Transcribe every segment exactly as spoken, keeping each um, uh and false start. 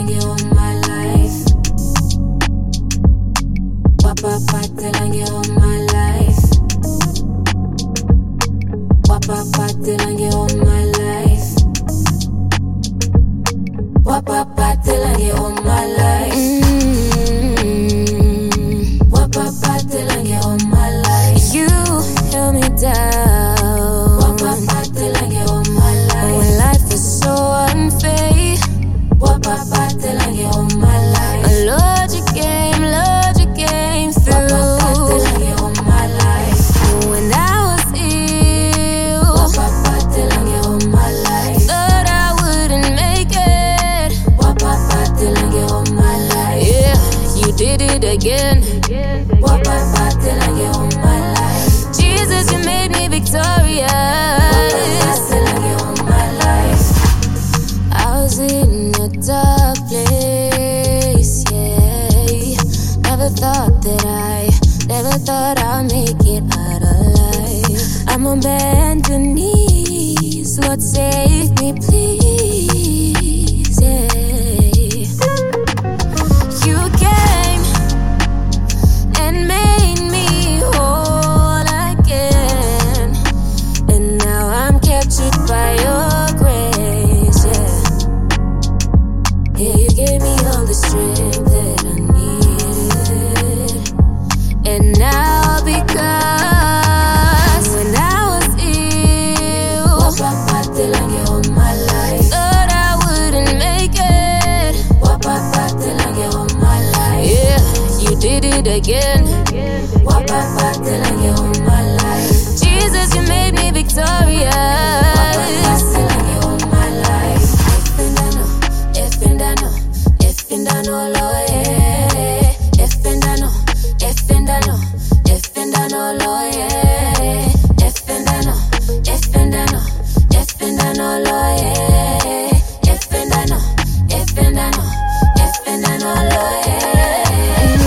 Patelange all my life. Wapa patelange all my life. Wapa patelange all my life. Wapa patelange all my life. Mm-hmm. Wapa patelange all my life. You held me down. Wapa patelange all my life. When life was so unfair. Wapa patelange all my life. Lord, you came, Lord, you came through. Wapa patelange all my life. When I was ill. Wapa patelange all my life. Thought I wouldn't make it. Wapa patelange all my life. Yeah, you did it again. Wapa patelange all my life. Jesus, you made me victorious. Wapa patelange all my life. I was in a dark place, yeah. Never thought that I, never thought I'll make it out alive. I'm on bended knees, Lord save me please, yeah. You came and made me whole again, and now I'm captured by your grace, yeah. Yeah, you gave me all the strength that I needed. And now because when I was ill, Wapa patelange all my life. Thought I wouldn't make it. Wapa patelange all my life. Yeah, you did it again. Wapa patelange all my life. Jesus, you made me victorious. Wapa patelange all my life. If and I know, if and I know, Lord, yeah. If and I know, if and I know, if and I know, Lord, yeah. If and I know, if and I know, if and I know, Lord, yeah. If and I know, if and I know, if and I know, Lord, yeah.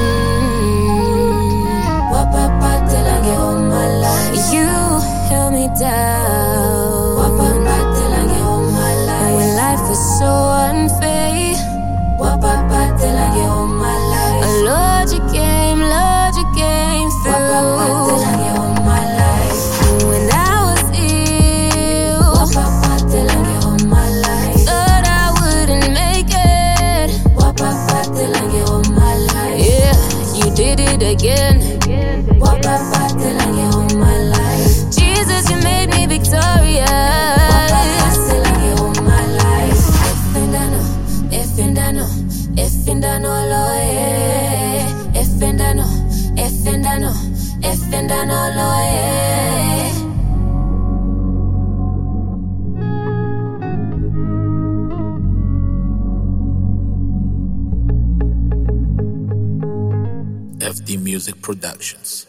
Mm-hmm. Wapa patelange all my life. You held me down. Wapa patelange all my life. When life was so unfair. Wapa patelange all my life. Lord, you came, Lord, you came through. Wapa patelange all my life. When I was ill. Wapa patelange all my life. Thought I wouldn't make it. Wapa patelange all my life. Yeah, you did it again. Wapa patelange all my life. Jesus, you made me victorious. Wapa patelange all my life. If and I know, if and I know, if and I know, Lord, yeah. If and I know, if and I know, if and I know, Lord, yeah. F D Music Productions.